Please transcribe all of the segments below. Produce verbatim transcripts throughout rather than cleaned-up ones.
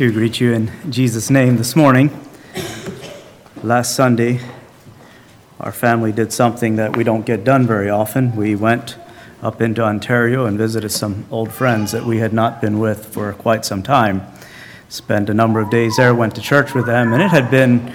to greet you in Jesus' name this morning. Last Sunday, our family did something that we don't get done very often. We went up into Ontario and visited some old friends that we had not been with for quite some time. Spent a number of days there, went to church with them, and it had been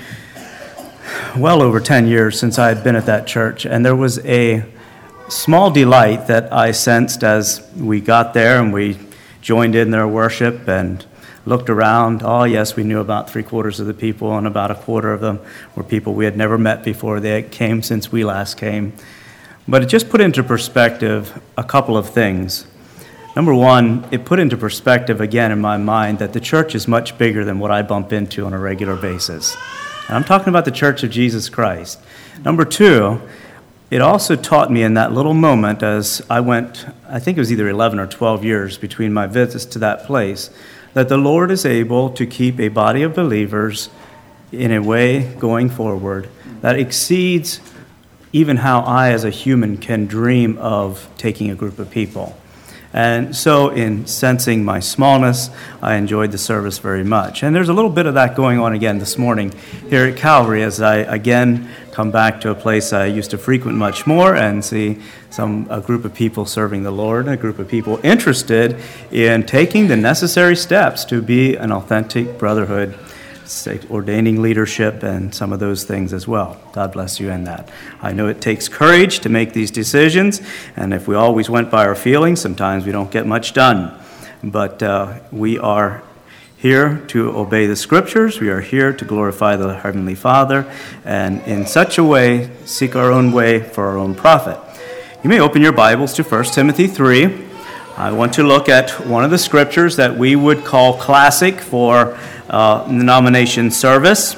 well over ten years since I had been at that church, and there was a small delight that I sensed as we got there and we joined in their worship and looked around. Oh, yes, we knew about three quarters of the people, and about a quarter of them were people we had never met before. They came since we last came. But it just put into perspective a couple of things. Number one, it put into perspective again in my mind that the church is much bigger than what I bump into on a regular basis. And I'm talking about the Church of Jesus Christ. Number two, it also taught me in that little moment as I went, I think it was either eleven or twelve years between my visits to that place, that the Lord is able to keep a body of believers in a way going forward that exceeds even how I as a human can dream of taking a group of people. And so in sensing my smallness, I enjoyed the service very much. And there's a little bit of that going on again this morning here at Calvary as I again come back to a place I used to frequent much more and see some a group of people serving the Lord, a group of people interested in taking the necessary steps to be an authentic brotherhood, ordaining leadership and some of those things as well. God bless you in that. I know it takes courage to make these decisions, and if we always went by our feelings, sometimes we don't get much done. But uh, we are here to obey the Scriptures. We are here to glorify the Heavenly Father, and in such a way, seek our own way for our own profit. You may open your Bibles to First Timothy three. I want to look at one of the Scriptures that we would call classic for uh, the nomination service.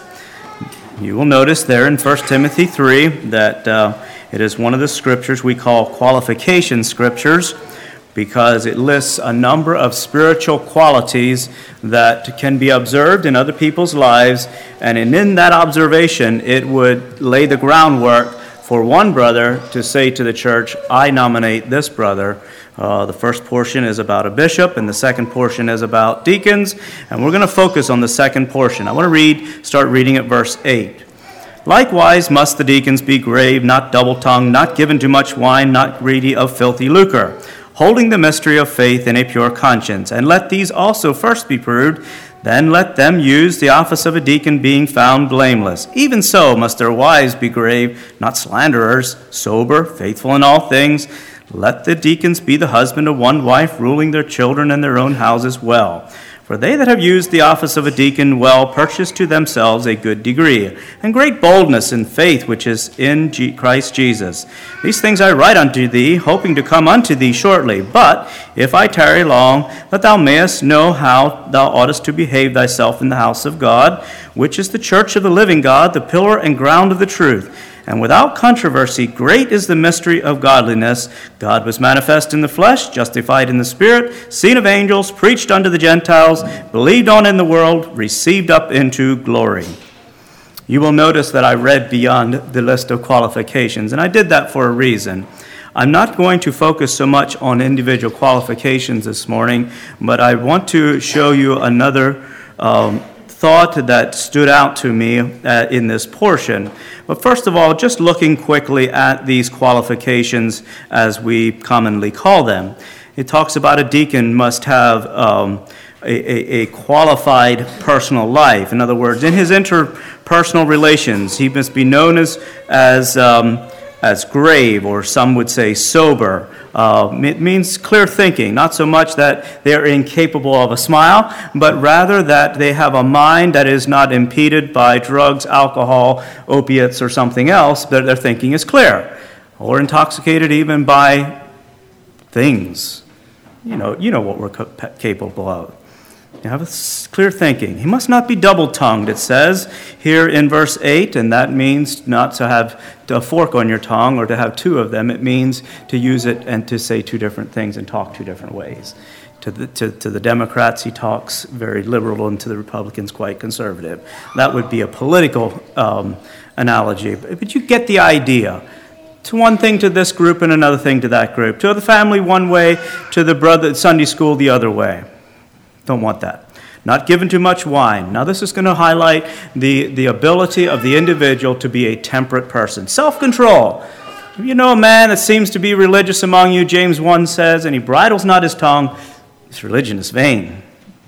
You will notice there in First Timothy three that uh, it is one of the Scriptures we call qualification Scriptures, because it lists a number of spiritual qualities that can be observed in other people's lives, and in that observation, it would lay the groundwork for one brother to say to the church, I nominate this brother. Uh, the first portion is about a bishop, and the second portion is about deacons, and we're going to focus on the second portion. I want to read, start reading at verse eight. Likewise must the deacons be grave, not double-tongued, not given to much wine, not greedy of filthy lucre, holding the mystery of faith in a pure conscience. And let these also first be proved, then let them use the office of a deacon, being found blameless. Even so must their wives be grave, not slanderers, sober, faithful in all things. Let the deacons be the husband of one wife, ruling their children and their own houses well. For they that have used the office of a deacon well purchase to themselves a good degree, and great boldness in faith which is in G- Christ Jesus. These things I write unto thee, hoping to come unto thee shortly. But if I tarry long, that thou mayest know how thou oughtest to behave thyself in the house of God, which is the church of the living God, the pillar and ground of the truth. And without controversy, great is the mystery of godliness. God was manifest in the flesh, justified in the Spirit, seen of angels, preached unto the Gentiles, believed on in the world, received up into glory. You will notice that I read beyond the list of qualifications, and I did that for a reason. I'm not going to focus so much on individual qualifications this morning, but I want to show you another um, thought that stood out to me uh, in this portion. But first of all, just looking quickly at these qualifications as we commonly call them. It talks about a deacon must have um, a, a, a qualified personal life. In other words, in his interpersonal relations, he must be known as, as, um, as grave, or some would say sober. Uh, it means clear thinking, not so much that they're incapable of a smile, but rather that they have a mind that is not impeded by drugs, alcohol, opiates, or something else, but their thinking is clear, or intoxicated even by things. You know, you know what we're capable of. You have a clear thinking. He must not be double-tongued, it says here in verse eight, and that means not to have a fork on your tongue or to have two of them. It means to use it and to say two different things and talk two different ways. To the, to, to the Democrats, he talks very liberal, and to the Republicans, quite conservative. That would be a political um, analogy, but you get the idea. To one thing to this group and another thing to that group. To the family one way, to the brother Sunday school the other way. Don't want that. not given to much wine. Now this is going to highlight the, the ability of the individual to be a temperate person. Self-control. If you know a man that seems to be religious among you, James one says, and he bridles not his tongue, his religion is vain.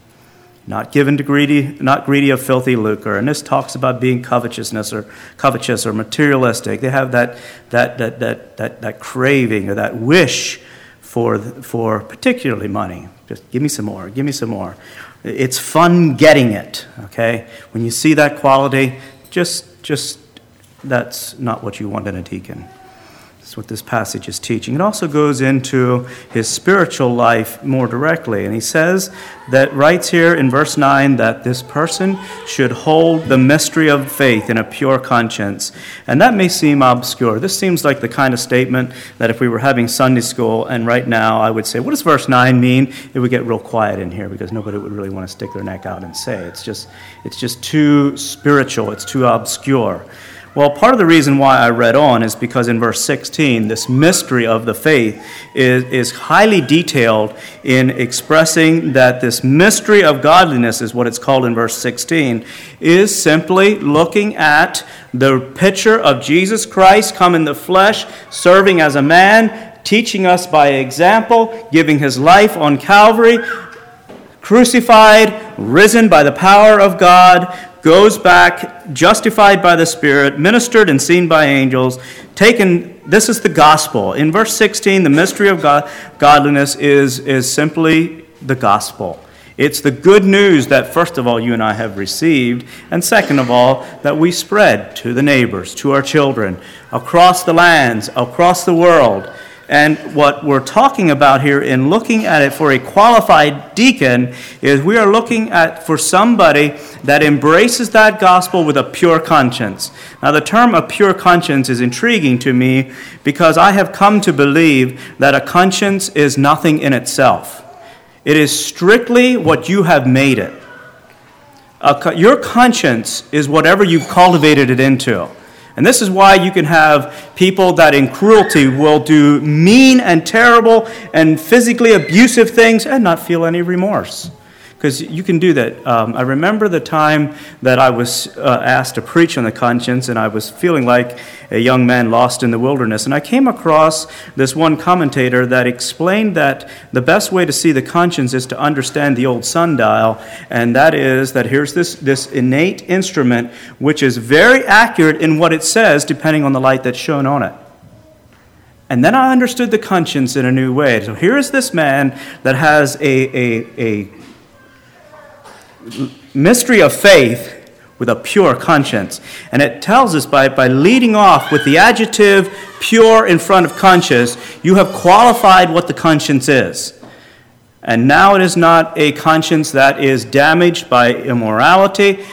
Not given to greedy, not greedy of filthy lucre. And this talks about being covetousness or covetous or materialistic. They have that that that that that, that craving or that wish for for particularly money. Just give me some more, give me some more. It's fun getting it, okay? When you see that quality, just just that's not what you want in a deacon. That's what this passage is teaching. It also goes into his spiritual life more directly. And he says that, writes here in verse nine, that this person should hold the mystery of faith in a pure conscience. And that may seem obscure. This seems like the kind of statement that if we were having Sunday school, and right now I would say, what does verse nine mean? It would get real quiet in here because nobody would really want to stick their neck out and say. It's just, it's just too spiritual. It's too obscure. Well, part of the reason why I read on is because in verse sixteen, this mystery of the faith is, is highly detailed in expressing that this mystery of godliness is what it's called in verse sixteen, is simply looking at the picture of Jesus Christ come in the flesh, serving as a man, teaching us by example, giving his life on Calvary, crucified, risen by the power of God, goes back, justified by the Spirit, ministered and seen by angels, taken, this is the gospel. In verse sixteen, the mystery of God, godliness is, is simply the gospel. It's the good news that, first of all, you and I have received, and second of all, that we spread to the neighbors, to our children, across the lands, across the world. And what we're talking about here in looking at it for a qualified deacon is we are looking at for somebody that embraces that gospel with a pure conscience. Now, the term a pure conscience is intriguing to me because I have come to believe that a conscience is nothing in itself. It is strictly what you have made it. A, your conscience is whatever you've cultivated it into. And this is why you can have people that in cruelty will do mean and terrible and physically abusive things and not feel any remorse. Because you can do that. Um, I remember the time that I was uh, asked to preach on the conscience, and I was feeling like a young man lost in the wilderness. And I came across this one commentator that explained that the best way to see the conscience is to understand the old sundial, and that is that here's this, this innate instrument which is very accurate in what it says depending on the light that's shown on it. And then I understood the conscience in a new way. So here is this man that has a, a, a mystery of faith with a pure conscience. And it tells us by, by leading off with the adjective pure in front of conscience, you have qualified what the conscience is. And now it is not a conscience that is damaged by immorality,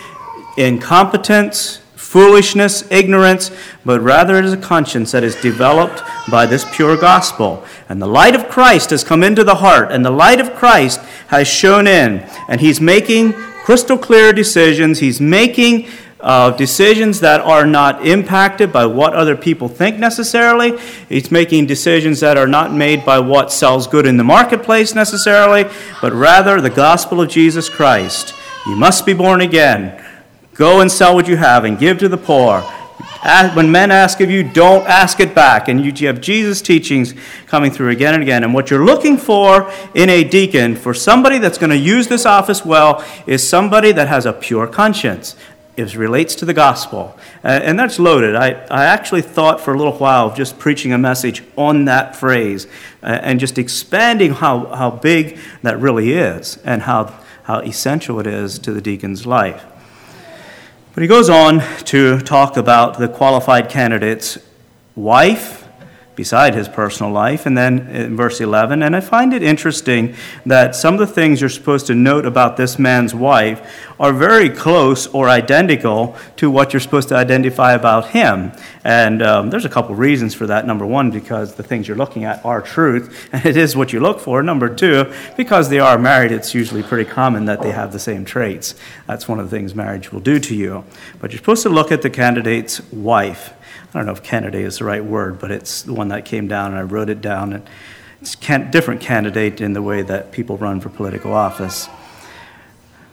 incompetence, foolishness, ignorance, but rather it is a conscience that is developed by this pure gospel. And the light of Christ has come into the heart, and the light of Christ has shone in, and he's making crystal clear decisions. He's making uh, decisions that are not impacted by what other people think necessarily. He's making decisions that are not made by what sells good in the marketplace necessarily, but rather the gospel of Jesus Christ. You must be born again. Go and sell what you have and give to the poor. When men ask of you, don't ask it back. And you have Jesus' teachings coming through again and again. And what you're looking for in a deacon, for somebody that's going to use this office well, is somebody that has a pure conscience. It relates to the gospel. Uh, and that's loaded. I, I actually thought for a little while of just preaching a message on that phrase uh, and just expanding how, how big that really is and how, how essential it is to the deacon's life. But he goes on to talk about the qualified candidate's wife, beside his personal life, and then in verse eleven, and I find it interesting that some of the things you're supposed to note about this man's wife are very close or identical to what you're supposed to identify about him. And um, there's a couple reasons for that. Number one, because the things you're looking at are truth, and it is what you look for. Number two, because they are married, it's usually pretty common that they have the same traits. That's one of the things marriage will do to you. But you're supposed to look at the candidate's wife. I don't know if candidate is the right word, but it's the one that came down, and I wrote it down. And it's a different candidate in the way that people run for political office.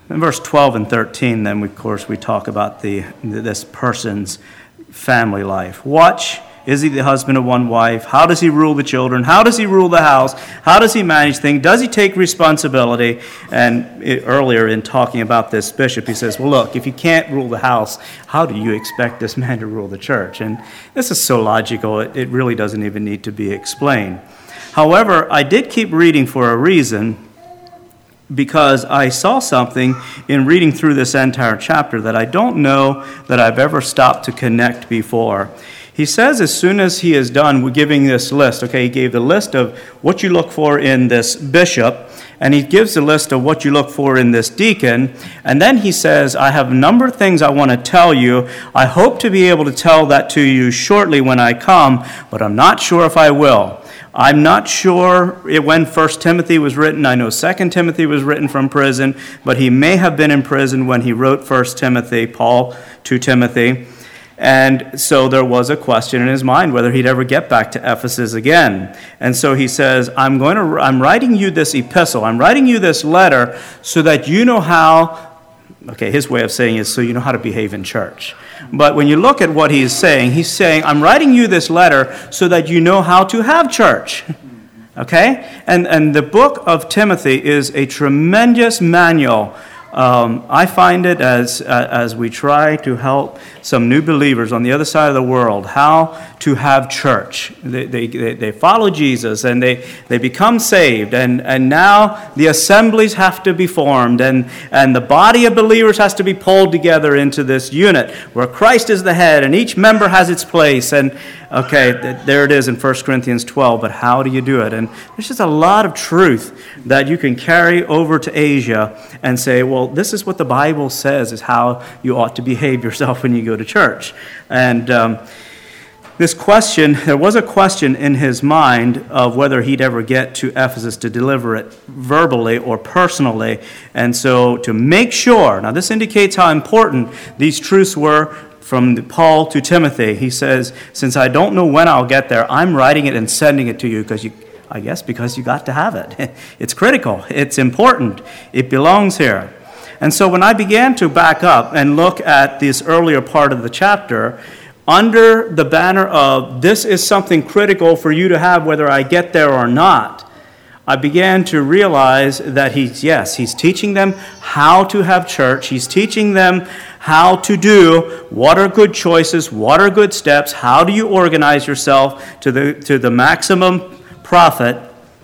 In verse twelve and thirteen, then, of course, we talk about the this person's family life. Watch. Is he the husband of one wife? How does he rule the children? How does he rule the house? How does he manage things? Does he take responsibility? And it, earlier in talking about this bishop, he says, well, look, if you can't rule the house, how do you expect this man to rule the church? And this is so logical, it, it really doesn't even need to be explained. However, I did keep reading for a reason, because I saw something in reading through this entire chapter that I don't know that I've ever stopped to connect before. He says as soon as he is done giving this list, okay, he gave the list of what you look for in this bishop, and he gives the list of what you look for in this deacon, and then he says, I have a number of things I want to tell you. I hope to be able to tell that to you shortly when I come, but I'm not sure if I will. I'm not sure when First Timothy was written. I know Second Timothy was written from prison, but he may have been in prison when he wrote First Timothy, Paul to Timothy. And so there was a question in his mind whether he'd ever get back to Ephesus again. And so he says, I'm going to, I'm writing you this epistle. I'm writing you this letter so that you know how, okay, his way of saying is so you know how to behave in church. But when you look at what he's saying, he's saying, I'm writing you this letter so that you know how to have church. Okay? And, and the book of Timothy is a tremendous manual. Um, I find it as uh, as we try to help some new believers on the other side of the world how to have church. They they, they follow Jesus and they, they become saved, and, and now the assemblies have to be formed, and, and the body of believers has to be pulled together into this unit where Christ is the head and each member has its place. And okay, there it is in First Corinthians twelve, but how do you do it? And there's just a lot of truth that you can carry over to Asia and say, well, this is what the Bible says is how you ought to behave yourself when you go to church. And um, this question, there was a question in his mind of whether he'd ever get to Ephesus to deliver it verbally or personally. And so to make sure, now this indicates how important these truths were from Paul to Timothy. He says, since I don't know when I'll get there, I'm writing it and sending it to you because you, I guess because you got to have it. It's critical. It's important. It belongs here. And so when I began to back up and look at this earlier part of the chapter, under the banner of this is something critical for you to have whether I get there or not, I began to realize that he's, yes, he's teaching them how to have church. He's teaching them how to do what are good choices, what are good steps, how do you organize yourself to the to the maximum profit.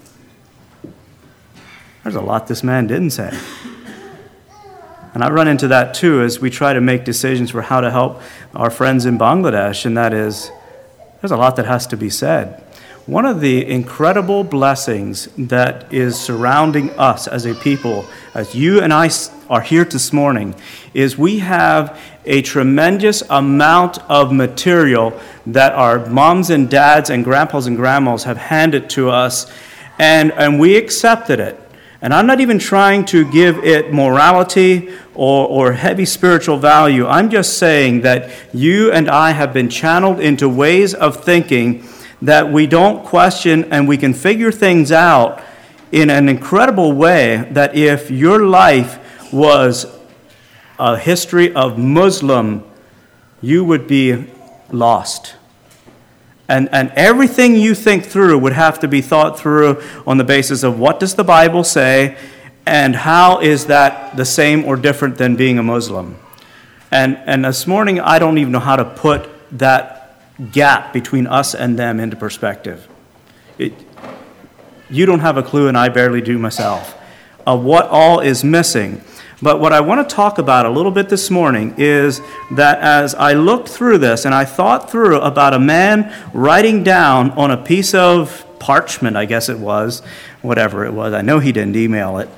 There's a lot this man didn't say. And I run into that too as we try to make decisions for how to help our friends in Bangladesh, and that is, there's a lot that has to be said. One of the incredible blessings that is surrounding us as a people, as you and I are here this morning, is we have a tremendous amount of material that our moms and dads and grandpas and grandmas have handed to us, and, and we accepted it. And I'm not even trying to give it morality or, or heavy spiritual value. I'm just saying that you and I have been channeled into ways of thinking that we don't question, and we can figure things out in an incredible way that if your life was a history of Muslim, you would be lost. And, and everything you think through would have to be thought through on the basis of what does the Bible say and how is that the same or different than being a Muslim. And, and this morning, I don't even know how to put that gap between us and them into perspective. It, you don't have a clue, and I barely do myself, of what all is missing. But what I want to talk about a little bit this morning is that as I looked through this and I thought through about a man writing down on a piece of parchment, I guess it was, whatever it was, I know he didn't email it,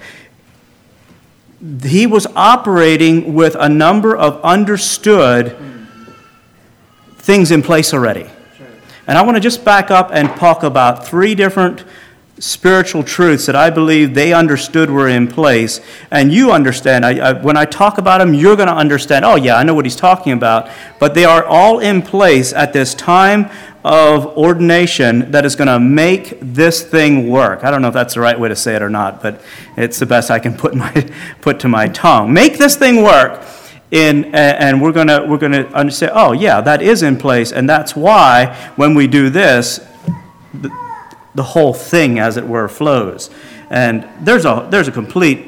he was operating with a number of understood things in place already. And I want to just back up and talk about three different spiritual truths that I believe they understood were in place, and you understand. I, I, when I talk about them, you're going to understand, oh yeah, I know what he's talking about, but they are all in place at this time of ordination that is going to make this thing work. I don't know if that's the right way to say it or not, but it's the best I can put my put to my tongue. Make this thing work, in, and we're going to we're going to understand. Oh, yeah, that is in place, and that's why when we do this, the, the whole thing, as it were, flows. And there's a there's a complete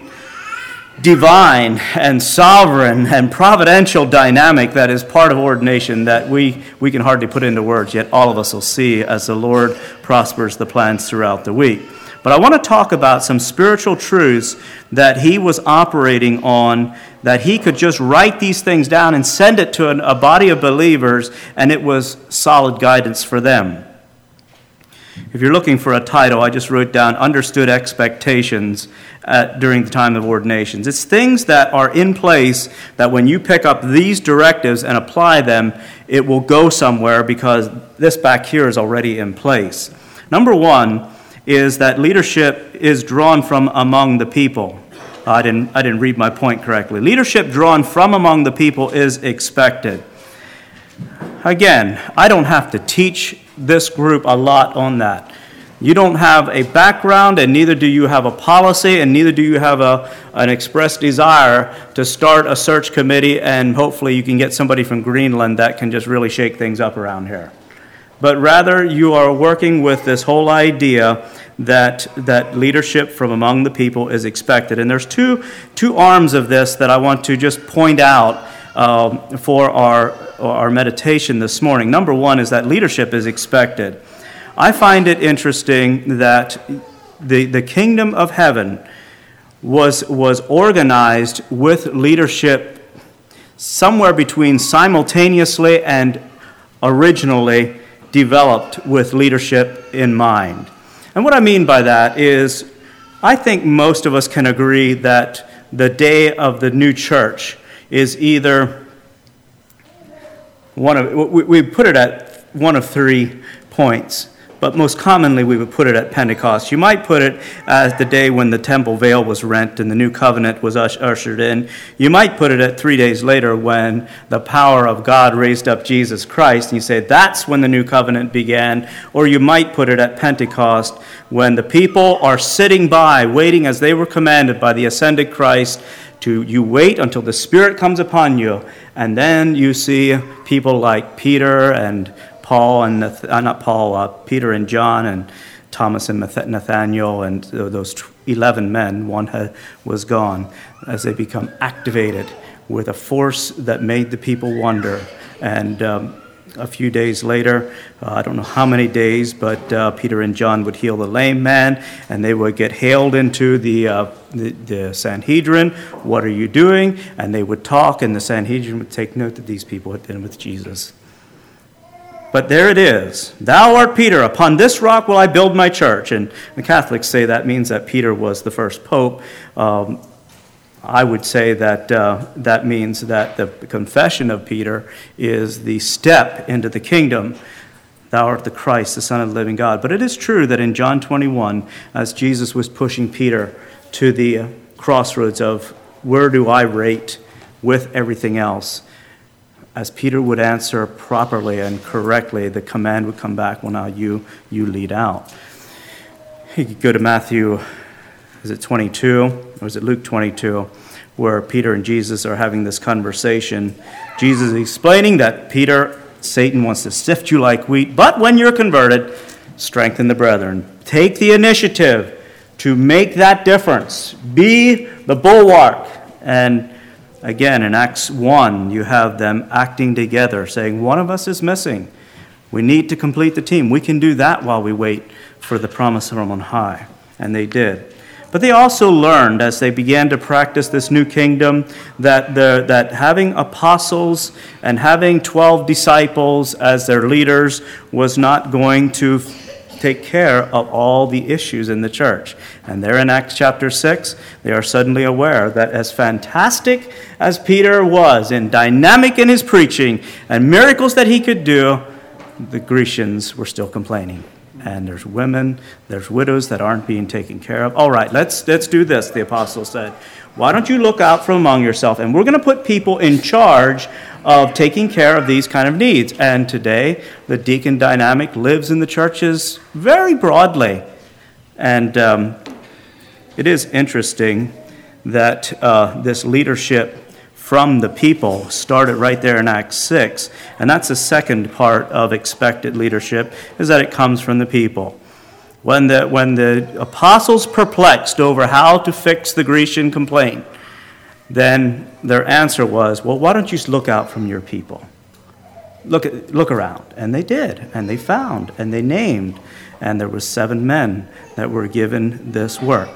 divine and sovereign and providential dynamic that is part of ordination that we, we can hardly put into words, yet all of us will see as the Lord prospers the plans throughout the week. But I want to talk about some spiritual truths that he was operating on, that he could just write these things down and send it to an, a body of believers, and it was solid guidance for them. If you're looking for a title, I just wrote down Understood Expectations at, during the time of ordinations. It's things that are in place that when you pick up these directives and apply them, it will go somewhere because this back here is already in place. Number one is that leadership is drawn from among the people. I didn't, I didn't read my point correctly. Leadership drawn from among the people is expected. Again, I don't have to teach this group a lot on that. You don't have a background, and neither do you have a policy, and neither do you have a, an express desire to start a search committee, and hopefully you can get somebody from Greenland that can just really shake things up around here. But rather, you are working with this whole idea that that leadership from among the people is expected. And there's two, two arms of this that I want to just point out um, for our our meditation this morning. Number one is that leadership is expected. I find it interesting that the, the kingdom of heaven was, was organized with leadership somewhere between simultaneously and originally developed with leadership in mind. And what I mean by that is I think most of us can agree that the day of the new church is either One of we, we put it at one of three points, but most commonly we would put it at Pentecost. You might put it as the day when the temple veil was rent and the new covenant was ushered in. You might put it at three days later when the power of God raised up Jesus Christ, and you say that's when the new covenant began. Or you might put it at Pentecost when the people are sitting by, waiting as they were commanded by the ascended Christ to you wait until the Spirit comes upon you. And then you see people like Peter and Paul, and uh, not Paul, uh, Peter and John and Thomas and Nathaniel and those eleven men, one had, was gone, as they become activated with a force that made the people wonder. And um, a few days later, uh, I don't know how many days, but uh, Peter and John would heal the lame man, and they would get hailed into the, uh, the the Sanhedrin. What are you doing? And they would talk, and the Sanhedrin would take note that these people had been with Jesus. But there it is. Thou art Peter. Upon this rock will I build my church. And the Catholics say that means that Peter was the first pope. Um, I would say that uh, that means that the confession of Peter is the step into the kingdom. Thou art the Christ, the Son of the living God. But it is true that in John twenty-one, as Jesus was pushing Peter to the crossroads of where do I rate with everything else, as Peter would answer properly and correctly, the command would come back, well, now you, you lead out. You could go to Matthew, is it twenty-two? Or is it Luke twenty-two, where Peter and Jesus are having this conversation. Jesus is explaining that Peter, Satan wants to sift you like wheat, but when you're converted, strengthen the brethren. Take the initiative to make that difference. Be the bulwark. And again, in Acts one, you have them acting together, saying, one of us is missing. We need to complete the team. We can do that while we wait for the promise from on high. And they did. But they also learned, as they began to practice this new kingdom, that the, that having apostles and having twelve disciples as their leaders was not going to take care of all the issues in the church. And there in Acts chapter six, they are suddenly aware that as fantastic as Peter was and dynamic in his preaching and miracles that he could do, the Grecians were still complaining. And there's women, there's widows that aren't being taken care of. All right, let's let's do this, the apostle said. Why don't you look out from among yourself? And we're going to put people in charge of taking care of these kind of needs. And today, the deacon dynamic lives in the churches very broadly. And um, it is interesting that uh, this leadership from the people started right there in Acts six. And that's the second part of expected leadership, is that it comes from the people. When the, when the apostles perplexed over how to fix the Grecian complaint, then their answer was, well, why don't you just look out from your people? Look, at, look around. And they did, and they found, and they named, and there were seven men that were given this work.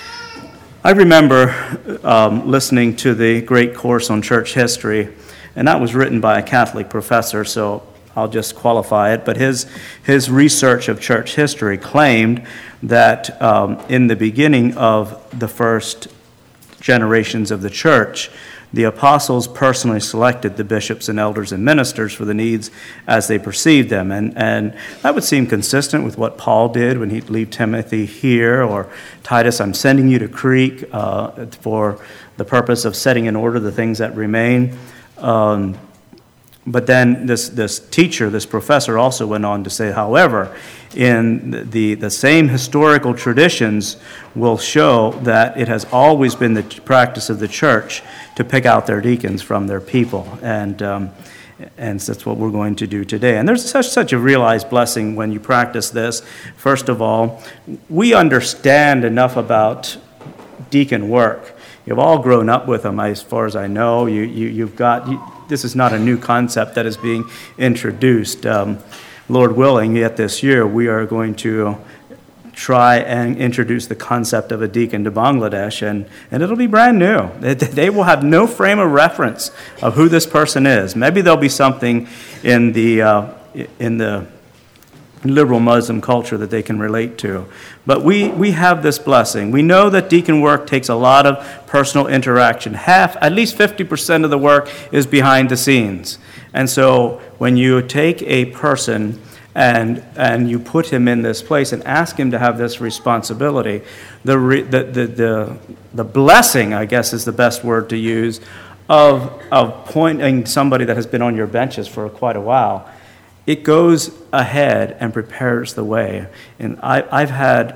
I remember um, listening to the great course on church history, and that was written by a Catholic professor, so I'll just qualify it. But his his research of church history claimed that um, in the beginning of the first generations of the church, the apostles personally selected the bishops and elders and ministers for the needs as they perceived them. And, and that would seem consistent with what Paul did when he'd leave Timothy here, or Titus, I'm sending you to Crete uh, for the purpose of setting in order the things that remain. Um, but then this, this teacher, this professor also went on to say, however, in the, the same historical traditions will show that it has always been the practice of the church to pick out their deacons from their people. And um, and that's what we're going to do today. And there's such, such a realized blessing when you practice this. First of all, we understand enough about deacon work. You've all grown up with them, as far as I know. You, you, you've got, you, this is not a new concept that is being introduced. Um, Lord willing, yet this year we are going to try and introduce the concept of a deacon to Bangladesh, and, and it'll be brand new. They, they will have no frame of reference of who this person is. Maybe there'll be something in the uh, in the liberal Muslim culture that they can relate to. But we, we have this blessing. We know that deacon work takes a lot of personal interaction. Half, at least fifty percent of the work is behind the scenes. And so when you take a person and and you put him in this place and ask him to have this responsibility, the re, the, the the the blessing, I guess is the best word to use, of of pointing somebody that has been on your benches for quite a while, it goes ahead and prepares the way. And I, I've had,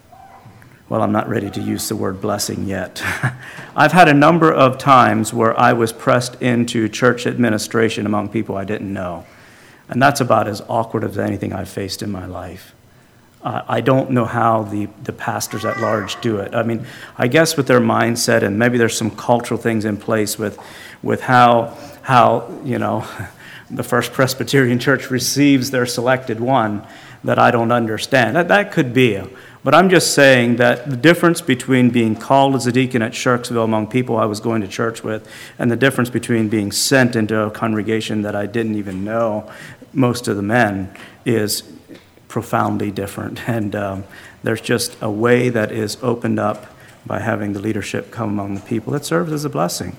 well, I'm not ready to use the word blessing yet. I've had a number of times where I was pressed into church administration among people I didn't know. And that's about as awkward as anything I've faced in my life. Uh, I don't know how the, the pastors at large do it. I mean, I guess with their mindset, and maybe there's some cultural things in place with with how, how you know, the First Presbyterian Church receives their selected one that I don't understand. That, that could be. But I'm just saying that the difference between being called as a deacon at Shirksville among people I was going to church with, and the difference between being sent into a congregation that I didn't even know, most of the men, is profoundly different. And um, there's just a way that is opened up by having the leadership come among the people that serves as a blessing.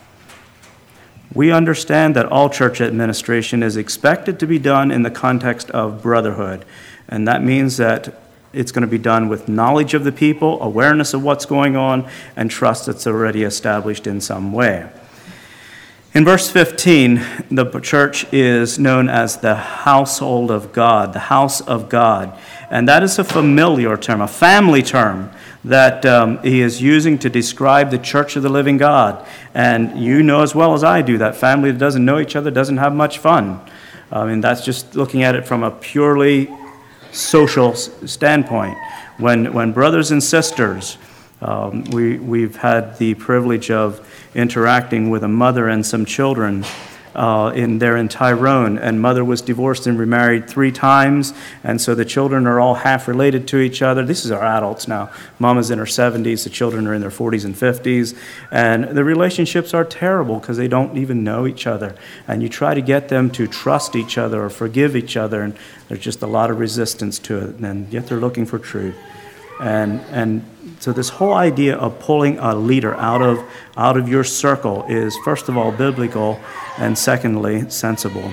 We understand that all church administration is expected to be done in the context of brotherhood. And that means that it's going to be done with knowledge of the people, awareness of what's going on, and trust that's already established in some way. In verse fifteen, the church is known as the household of God, the house of God. And that is a familiar term, a family term that um, he is using to describe the church of the living God. And you know as well as I do that family that doesn't know each other doesn't have much fun. I mean, that's just looking at it from a purely social standpoint. When when brothers and sisters, um, we, we've had the privilege of interacting with a mother and some children uh, in there in Tyrone, and mother was divorced and remarried three times, and so the children are all half related to each other. These are adults now. Mama's in her seventies, the children are in their forties and fifties, and the relationships are terrible because they don't even know each other. And you try to get them to trust each other or forgive each other, and there's just a lot of resistance to it, and yet they're looking for truth. And and so this whole idea of pulling a leader out of out of your circle is, first of all, biblical, and secondly, sensible.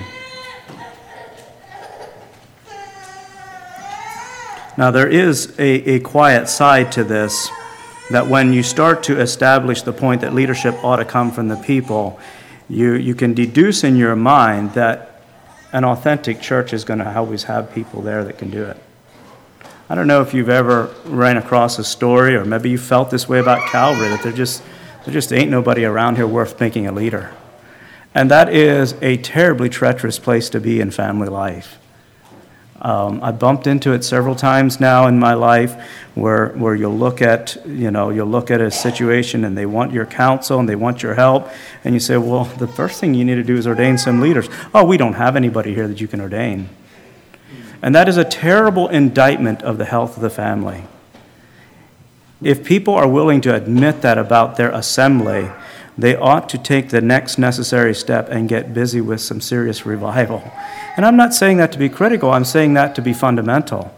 Now, there is a, a quiet side to this that when you start to establish the point that leadership ought to come from the people, you, you can deduce in your mind that an authentic church is going to always have people there that can do it. I don't know if you've ever ran across a story, or maybe you felt this way about Calvary, that there just, there just ain't nobody around here worth making a leader. And that is a terribly treacherous place to be in family life. Um, I bumped into it several times now in my life, where where you'll look at, you know, you'll look at a situation and they want your counsel and they want your help, and you say, well, the first thing you need to do is ordain some leaders. Oh, we don't have anybody here that you can ordain. And that is a terrible indictment of the health of the family. If people are willing to admit that about their assembly, they ought to take the next necessary step and get busy with some serious revival. And I'm not saying that to be critical, I'm saying that to be fundamental.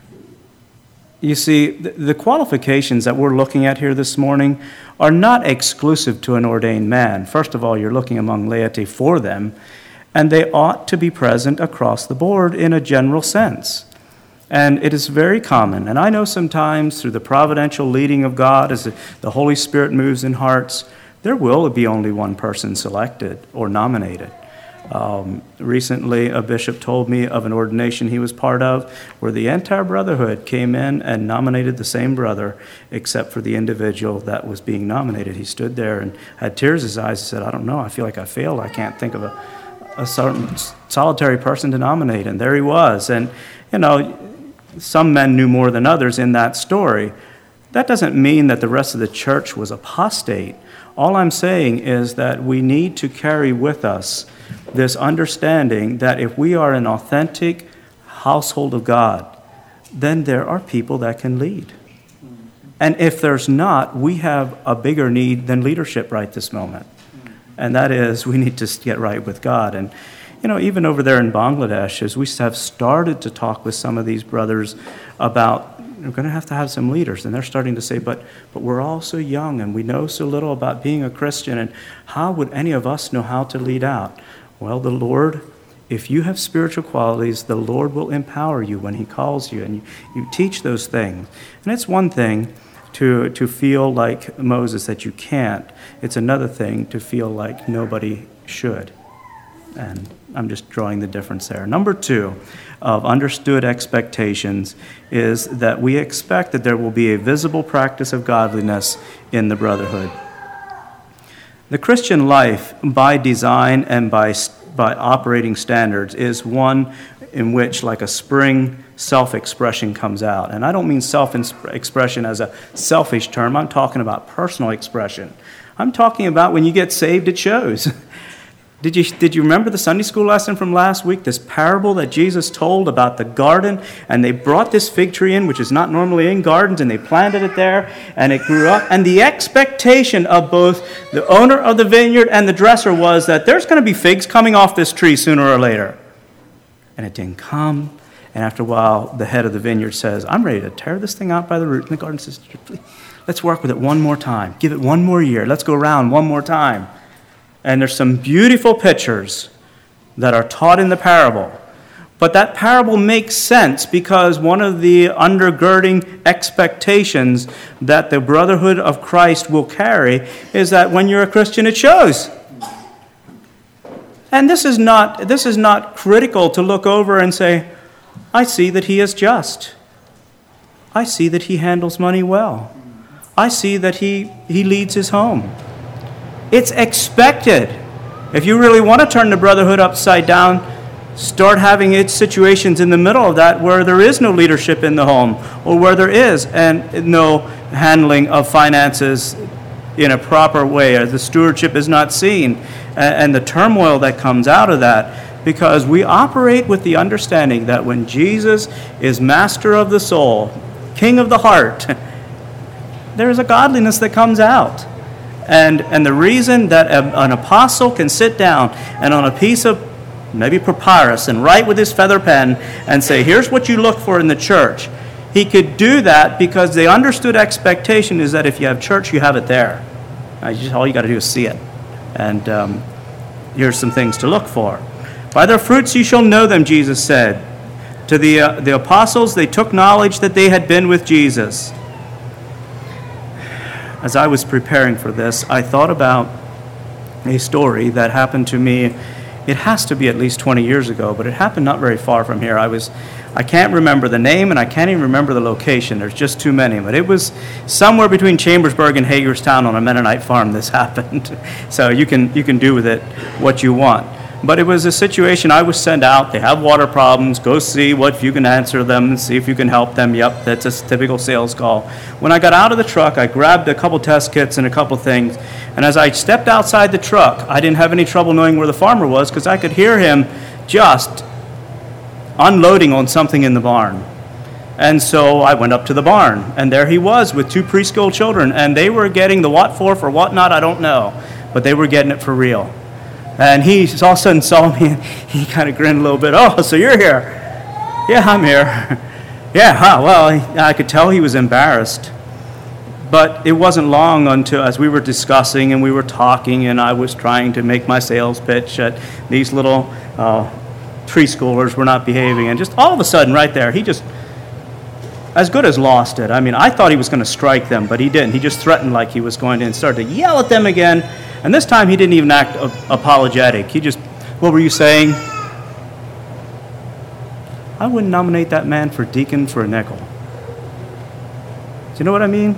You see, the qualifications that we're looking at here this morning are not exclusive to an ordained man. First of all, you're looking among laity for them, and they ought to be present across the board in a general sense. And it is very common, and I know sometimes through the providential leading of God as the Holy Spirit moves in hearts, there will be only one person selected or nominated. Um, recently, a bishop told me of an ordination he was part of where the entire brotherhood came in and nominated the same brother except for the individual that was being nominated. He stood there and had tears in his eyes and said, I don't know, I feel like I failed. I can't think of a, a certain solitary person to nominate. And there he was. And, you know, some men knew more than others in that story. That doesn't mean that the rest of the church was apostate. All I'm saying is that we need to carry with us this understanding that if we are an authentic household of God, then there are people that can lead. And if there's not, we have a bigger need than leadership right this moment. And that is, we need to get right with God. And, you know, even over there in Bangladesh, as we have started to talk with some of these brothers about we're going to have to have some leaders. And they're starting to say, but but we're all so young and we know so little about being a Christian, and how would any of us know how to lead out? Well, the Lord, if you have spiritual qualities, the Lord will empower you when he calls you, and you, you teach those things. And it's one thing to, to feel like Moses that you can't. It's another thing to feel like nobody should. And I'm just drawing the difference there. Number two of understood expectations is that we expect that there will be a visible practice of godliness in the brotherhood. The Christian life, by design and by, by operating standards, is one in which, like a spring, self-expression comes out. And I don't mean self-expression as a selfish term. I'm talking about personal expression. I'm talking about when you get saved, it shows. Did you, did you remember the Sunday school lesson from last week, this parable that Jesus told about the garden? And they brought this fig tree in, which is not normally in gardens, and they planted it there, and it grew up. And the expectation of both the owner of the vineyard and the dresser was that there's going to be figs coming off this tree sooner or later. And it didn't come. And after a while, the head of the vineyard says, I'm ready to tear this thing out by the root. And the garden says, let's work with it one more time. Give it one more year. Let's go around one more time. And there's some beautiful pictures that are taught in the parable. But that parable makes sense because one of the undergirding expectations that the brotherhood of Christ will carry is that when you're a Christian, it shows. And this is not, this is not critical to look over and say, I see that he is just. I see that he handles money well. I see that he, he leads his home. It's expected. If you really want to turn the brotherhood upside down, start having its situations in the middle of that where there is no leadership in the home, or where there is and no handling of finances in a proper way, or the stewardship is not seen, and the turmoil that comes out of that, because we operate with the understanding that when Jesus is master of the soul, king of the heart, there is a godliness that comes out. And and the reason that a, an apostle can sit down and on a piece of maybe papyrus and write with his feather pen and say, here's what you look for in the church. He could do that because the understood expectation is that if you have church, you have it there. Now, just, all you got to do is see it. And um, here's some things to look for. By their fruits you shall know them, Jesus said. To the uh, the apostles, they took knowledge that they had been with Jesus. as I was preparing for this, I thought about a story that happened to me. It has to be at least twenty years ago, but it happened not very far from here. I was, I can't remember the name, and I can't even remember the location. There's just too many. But it was somewhere between Chambersburg and Hagerstown on a Mennonite farm this happened. So you can you can do with it what you want. But it was a situation I was sent out. They have water problems. Go see what if you can answer them and see if you can help them. Yep, that's a typical sales call. When I got out of the truck, I grabbed a couple test kits and a couple things. And as I stepped outside the truck, I didn't have any trouble knowing where the farmer was because I could hear him just unloading on something in the barn. And so I went up to the barn, and there he was with two preschool children, and they were getting the what for for what not, I don't know, but they were getting it for real. And he all of a sudden saw me, and he kind of grinned a little bit. Oh, so you're here? Yeah, I'm here. Yeah, huh, well, I could tell he was embarrassed. But it wasn't long until, as we were discussing and we were talking, and I was trying to make my sales pitch, that these little uh, preschoolers were not behaving. And just all of a sudden, right there, he just, as good as lost it. I mean, I thought he was going to strike them, but he didn't. He just threatened like he was going to and started to yell at them again. And this time he didn't even act apologetic. He just, what were you saying? I wouldn't nominate that man for deacon for a nickel. Do you know what I mean?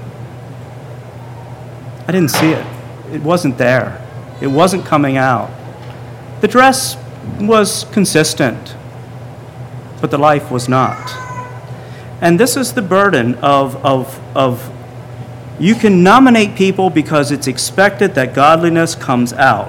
I didn't see it. It wasn't there. It wasn't coming out. The dress was consistent, but the life was not. And this is the burden of, of, of you can nominate people because it's expected that godliness comes out.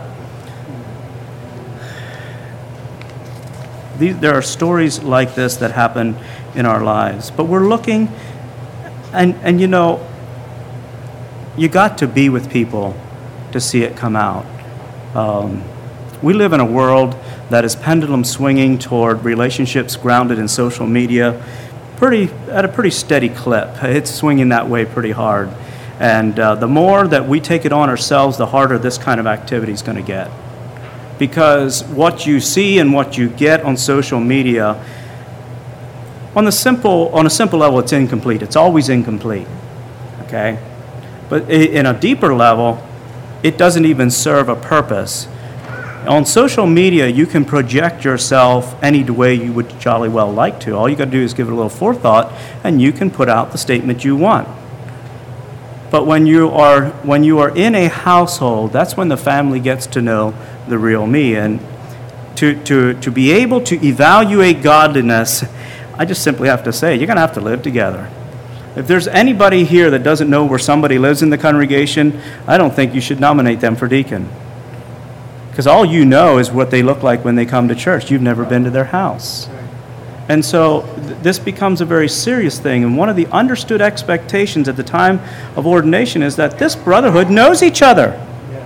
These, there are stories like this that happen in our lives. But we're looking, and, and you know, you got to be with people to see it come out. Um, we live in a world that is pendulum swinging toward relationships grounded in social media pretty at a pretty steady clip. It's swinging that way pretty hard. And uh, the more that we take it on ourselves, the harder this kind of activity is going to get. Because what you see and what you get on social media, on the simple on a simple level, it's incomplete. It's always incomplete. Okay? But in a deeper level, it doesn't even serve a purpose. On social media, you can project yourself any way you would jolly well like to. All you got to do is give it a little forethought, and you can put out the statement you want. But when you are when you are in a household, that's when the family gets to know the real me. And to to to be able to evaluate godliness, I just simply have to say, you're going to have to live together. If there's anybody here that doesn't know where somebody lives in the congregation, I don't think you should nominate them for deacon. Because all you know is what they look like when they come to church. You've never been to their house. And so th- this becomes a very serious thing. And one of the understood expectations at the time of ordination is that this brotherhood knows each other.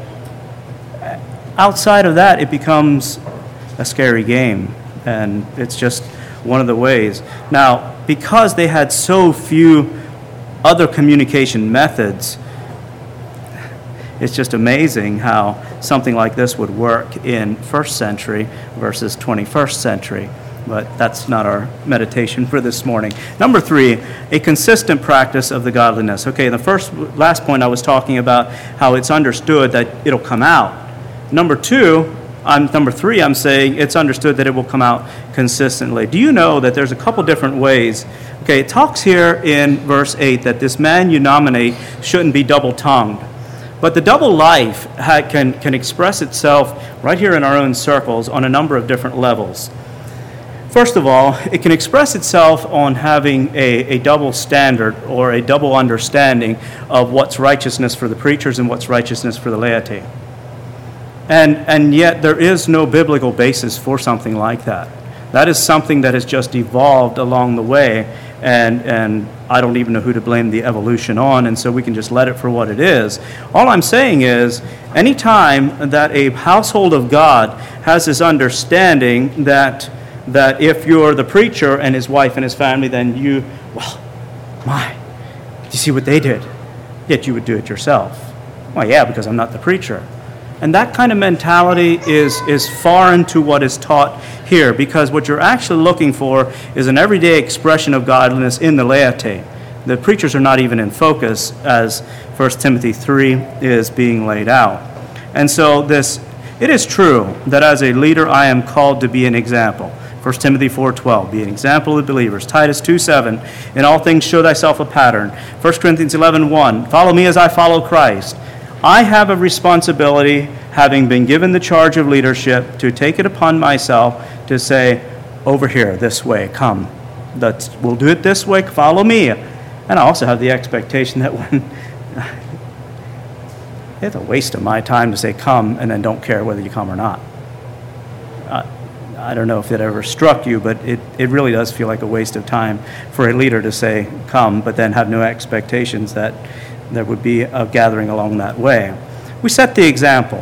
Outside of that, it becomes a scary game. And it's just one of the ways. Now, because they had so few other communication methods, it's just amazing how something like this would work in first century versus twenty-first century. But that's not our meditation for this morning. Number three, a consistent practice of the godliness. Okay, the first, last point I was talking about how it's understood that it'll come out. Number two, I'm, number three, I'm saying it's understood that it will come out consistently. Do you know that there's a couple different ways? Okay, it talks here in verse eight that this man you nominate shouldn't be double-tongued. But the double life ha- can, can express itself right here in our own circles on a number of different levels. First of all, it can express itself on having a, a double standard or a double understanding of what's righteousness for the preachers and what's righteousness for the laity. And, and yet there is no biblical basis for something like that. That is something that has just evolved along the way, and, and I don't even know who to blame the evolution on, and so we can just let it for what it is. All I'm saying is, any time that a household of God has this understanding that that if you're the preacher and his wife and his family, then you, well, my, do you see what they did? Yet you would do it yourself. Well, yeah, because I'm not the preacher. And that kind of mentality is, is foreign to what is taught here, because what you're actually looking for is an everyday expression of godliness in the laity. the preachers are not even in focus as First Timothy three is being laid out. And so this, it is true that as a leader I am called to be an example. First Timothy four twelve, be an example of believers. Titus two seven, in all things show thyself a pattern. First Corinthians eleven one, follow me as I follow Christ. I have a responsibility, having been given the charge of leadership, to take it upon myself to say, over here, this way, come. Let's, we'll do it this way, follow me. And I also have the expectation that when it's a waste of my time to say come and then don't care whether you come or not. Uh, I don't know if it ever struck you, but it, it really does feel like a waste of time for a leader to say come, but then have no expectations that there would be a gathering along that way. We set the example.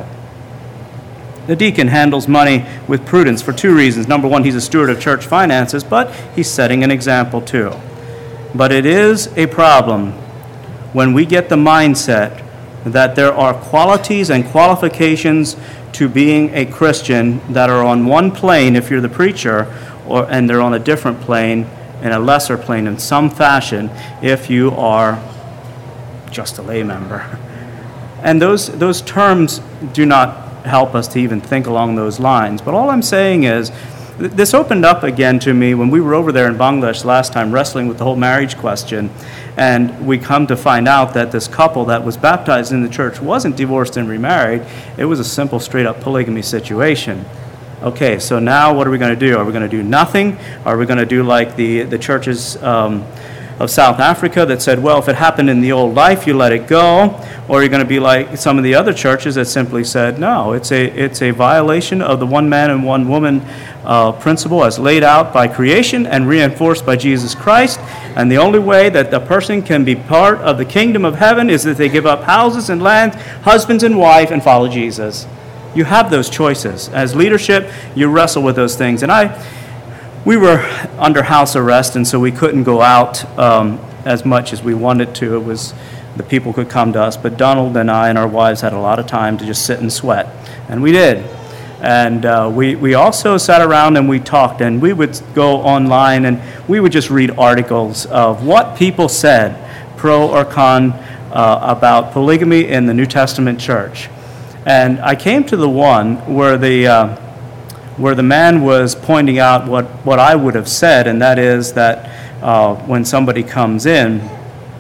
The deacon handles money with prudence for two reasons. Number one, he's a steward of church finances, but he's setting an example too. But it is a problem when we get the mindset that there are qualities and qualifications to being a Christian that are on one plane if you're the preacher, or and they're on a different plane, in a lesser plane in some fashion, if you are just a lay member. And those those terms do not help us to even think along those lines. But all I'm saying is, th- this opened up again to me when we were over there in Bangladesh last time wrestling with the whole marriage question, and we come to find out that this couple that was baptized in the church wasn't divorced and remarried. It was a simple, straight-up polygamy situation. Okay, so now what are we going to do? Are we going to do nothing? Are we going to do like the, the churches um, of South Africa that said, well, if it happened in the old life, you let it go? Or are you going to be like some of the other churches that simply said, no, it's a it's a violation of the one man and one woman uh, principle as laid out by creation and reinforced by Jesus Christ, and the only way that the person can be part of the kingdom of heaven is that they give up houses and lands, husbands and wife, and follow Jesus. You have those choices. As leadership, you wrestle with those things. And I, we were under house arrest, and so we couldn't go out um, as much as we wanted to. It was the people could come to us, but Donald and I and our wives had a lot of time to just sit and sweat, and we did. And uh, we we also sat around and we talked, and we would go online and we would just read articles of what people said, pro or con, uh, about polygamy in the New Testament church. And I came to the one where the uh, where the man was pointing out what, what I would have said, and that is that uh, when somebody comes in,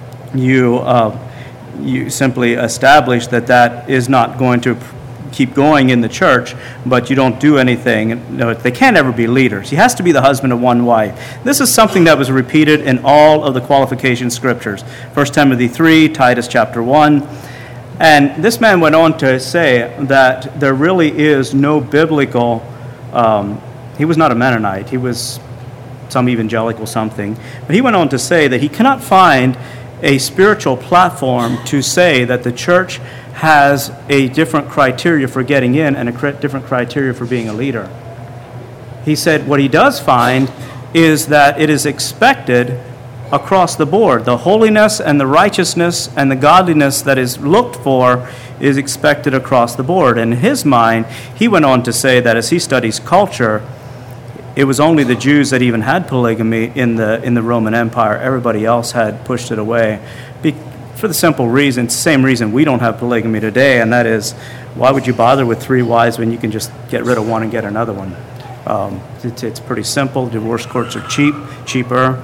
you uh, you simply establish that that is not going to keep going in the church, but you don't do anything. No, they can't ever be leaders. He has to be the husband of one wife. This is something that was repeated in all of the qualification scriptures. First Timothy three, Titus chapter one. And this man went on to say that there really is no biblical, um, he was not a Mennonite, he was some evangelical something, but he went on to say that he cannot find a spiritual platform to say that the church has a different criteria for getting in and a cr- different criteria for being a leader. He said what he does find is that it is expected across the board. The holiness and the righteousness and the godliness that is looked for is expected across the board. And in his mind, he went on to say that as he studies culture, it was only the Jews that even had polygamy in the in the Roman Empire. Everybody else had pushed it away. Be- for the simple reason, it's the same reason we don't have polygamy today, and that is, why would you bother with three wives when you can just get rid of one and get another one? Um, it's, it's pretty simple. Divorce courts are cheap, cheaper.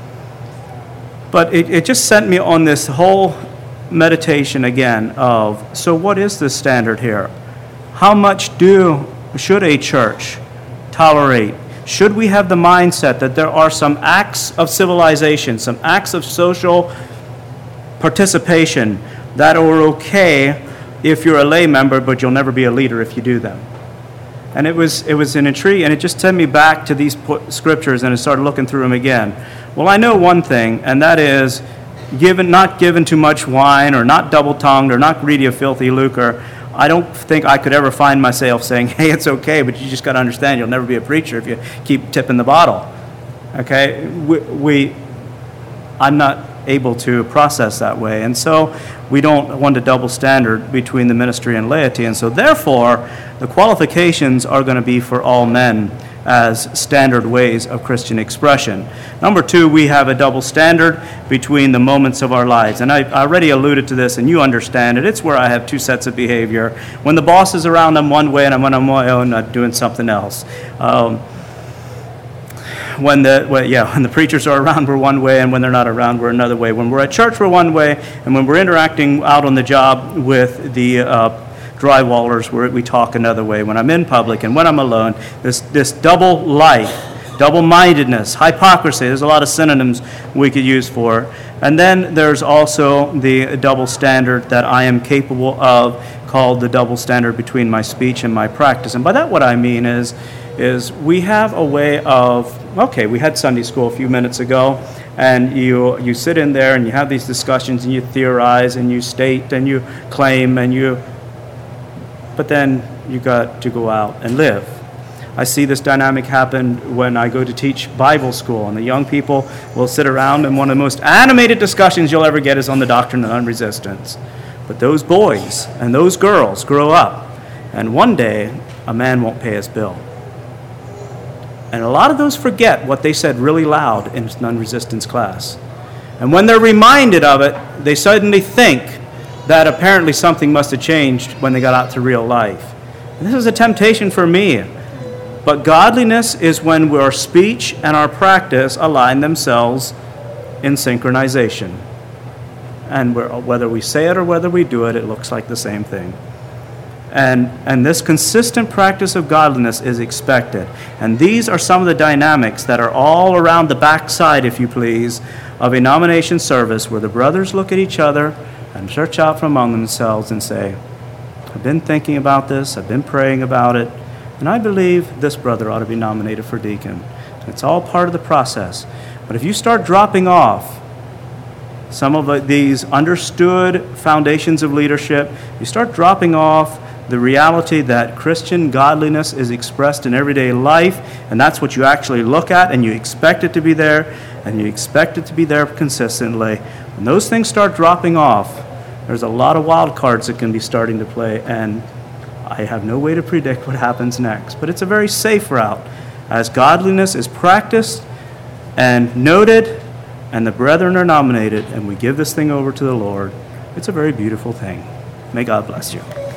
But it, it just sent me on this whole meditation again of, so what is the standard here? How much do should a church tolerate? Should we have the mindset that there are some acts of civilization, some acts of social participation that are okay if you're a lay member, but you'll never be a leader if you do them? And it was it was an intrigue, and it just sent me back to these scriptures, and I started looking through them again. Well, I know one thing, and that is given not given too much wine, or not double-tongued, or not greedy of filthy lucre. I don't think I could ever find myself saying, hey, it's okay, but you just got to understand you'll never be a preacher if you keep tipping the bottle. Okay? We, we I'm not able to process that way. And so we don't want a double standard between the ministry and laity. And so therefore, the qualifications are going to be for all men as standard ways of Christian expression. Number two, we have a double standard between the moments of our lives. And I, I already alluded to this, and you understand it. It's where I have two sets of behavior. When the boss is around, I'm one way, and I'm on my own, I'm doing something else. Um, When the well, yeah when the preachers are around, we're one way, and when they're not around, we're another way. When we're at church, we're one way, and when we're interacting out on the job with the uh, drywallers, we're, we talk another way. When I'm in public and when I'm alone, this this double life, double-mindedness, hypocrisy. There's a lot of synonyms we could use for. And then there's also the double standard that I am capable of, called the double standard between my speech and my practice. And by that, what I mean is. is we have a way of, okay, we had Sunday school a few minutes ago, and you you sit in there and you have these discussions and you theorize and you state and you claim and you, but then you got to go out and live. I see this dynamic happen when I go to teach Bible school, and the young people will sit around, and one of the most animated discussions you'll ever get is on the doctrine of unresistance. But those boys and those girls grow up, and one day a man won't pay his bill. And a lot of those forget what they said really loud in non-resistance class. And when they're reminded of it, they suddenly think that apparently something must have changed when they got out to real life. And this is a temptation for me. But godliness is when our speech and our practice align themselves in synchronization. And whether we say it or whether we do it, it looks like the same thing. And, and this consistent practice of godliness is expected. And these are some of the dynamics that are all around the backside, if you please, of a nomination service where the brothers look at each other and search out from among themselves and say, I've been thinking about this, I've been praying about it, and I believe this brother ought to be nominated for deacon. It's all part of the process. But if you start dropping off some of these understood foundations of leadership, you start dropping off the reality that Christian godliness is expressed in everyday life, and that's what you actually look at, and you expect it to be there, and you expect it to be there consistently. When those things start dropping off, there's a lot of wild cards that can be starting to play, and I have no way to predict what happens next. But it's a very safe route. As godliness is practiced and noted, and the brethren are nominated, and we give this thing over to the Lord, it's a very beautiful thing. May God bless you.